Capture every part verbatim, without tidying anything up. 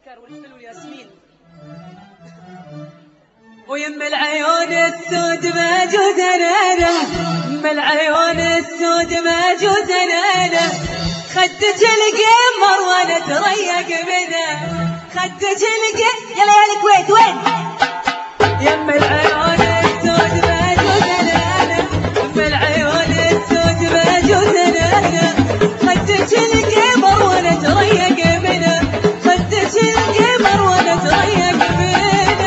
السكر والفل والياسمين. ويم العيون السود موجود انا، يم العيون السود موجود انا، خدك القمر وانا تريق منه، خدك القمر يلا يا الكويت وين؟ يم العيون السود موجود انا، يم العيون السود موجود انا، خدك القمر وانا تريق منه، خدك القمر وانا تريق منه.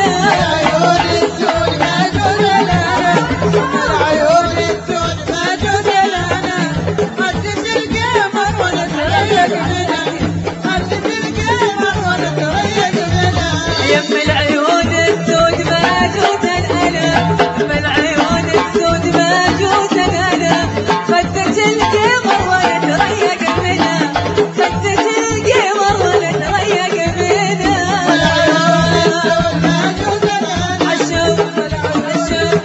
يم العيون السود موجود انا، يم العيون السود موجود انا، خدك القمر وانا تريق منه، خدك القمر وانا تريق منه. عشوق عشوق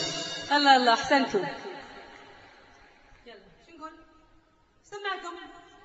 الله الله احسنتم. يلا شو نقول؟ سمعكم.